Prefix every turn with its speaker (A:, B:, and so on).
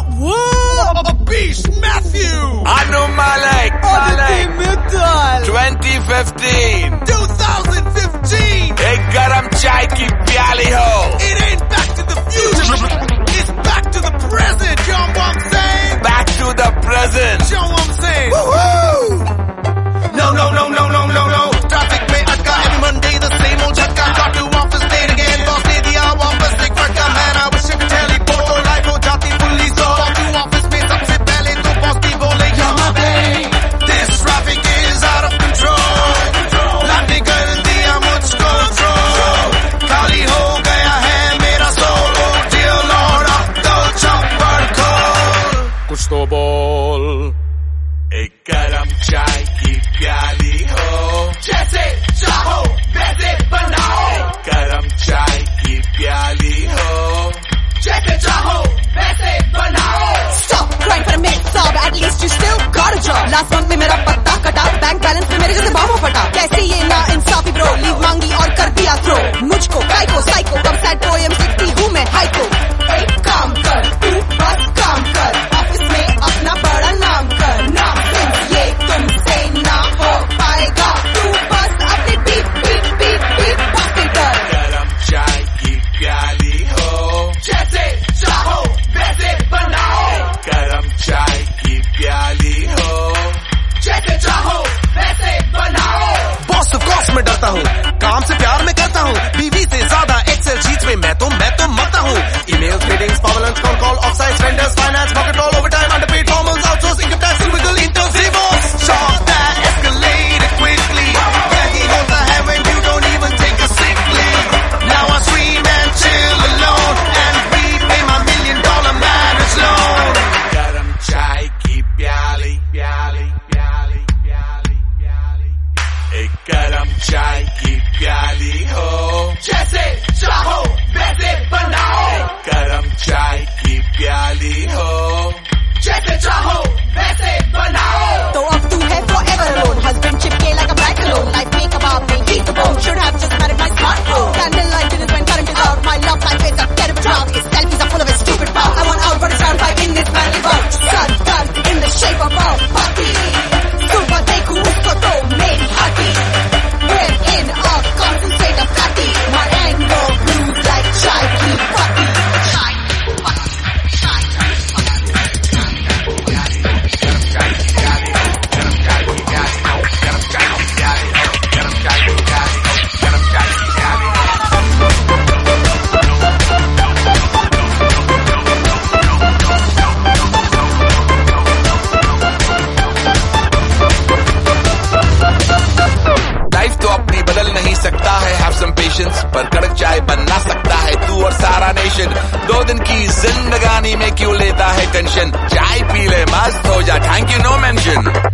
A: Whoa! Beast Matthew!
B: Anu Malik! 2015!
A: 2015!
B: एक गरम चाय की प्याली हो.
A: It ain't back to the future. It's back to the present. You know what I'm saying?
B: Back to the present.
A: You know what I'm saying? Woo-hoo! No. Traffic mein atka. Every Monday the same old jhatka. Got to office late again. Boss ne diya wapas ek fadka. Man, I wish I could teleport. Life ho jati fully so. Got to office mein sabse pehle to boss ki bole yahan pe. This traffic is out of control. Latte kar diya mujhko throw. Khali ho gaya hai mera soul. Oh dear Lord, ab to chappad khol. Kuch to bol.
B: एक गरम चाय की प्याली हो.
A: जैसे चाहो वैसे बनाओ.
B: गरम चाय की प्याली हो.
A: जैसे चाहो वैसे बनाओ.
C: Stop crying for a minute, sob. At least you still got a job. Last month में मेरा पत्ता कटा, बैंक बैलेंस में मेरे जैसे बाबू फटा. कैसे ये ना इंसाफी ब्रो, लीव मांगी और कर दिया थ्रो. मुझको काइको साइको, कब सैड पोएम लिखती हूँ मैं हाइको. एक काम कर, तू बस काम कर. ऑफिस में अपना बड़ा नाम कर. नाम ये तुमसे ना हो पाएगा. तू बस अपनी बीप बातें कर.
B: गरम चाय की प्याली हो.
A: जैसे चाहो वैसे बनाओ.
B: गरम चाय की प्याली हो.
A: जैसे चाहो वैसे बनाओ. बॉस ऑफ कोर्स में डरता हूँ. काम से प्यार में करता हूँ. बीवी से ज्यादा एक्सेल शीट्स में मैं तो मरता हूँ. Email meetings power lunch call offsites vendors finance pocket roll overtime underpaid formals outsource income tax illegal internships. Shots that escalated quickly. Yeah, he होता है when you don't even take a sick leave. Now I stream and chill alone and repay my $1 million marriage loan.
B: गरम चाय की प्याली प्याली प्याली प्याली प्याली. एक गरम चाय की प्याली हो.
A: जैसे चाहो वैसे बनाओ.
B: गरम चाय की प्याली हो.
A: जैसे चाहो वैसे बनाओ.
C: तो अब तू है forever alone. Husband chipke like a bank loan. Life make about me, he's the bone. Should have just married my smartphone. Candlelight dinners when current is out. My love life is a terrible drought. His selfies are full of his stupid mouth. I want out but it's round five in this manly bout. Sun guns in the shape of a puppy. Super dekhu usko to meri hati. We're in a concentrate of kati. My anger blues like chai ki patti. Chai ki patti. Chai ki
B: life तो अपनी बदल नहीं सकता है. Have some patience पर कड़क चाय बनना सकता है तू और सारा नेशन. 2 दिन की जिंदगानी में क्यों लेता है टेंशन. चाय पी ले मस्त हो जा. Thank you no mention.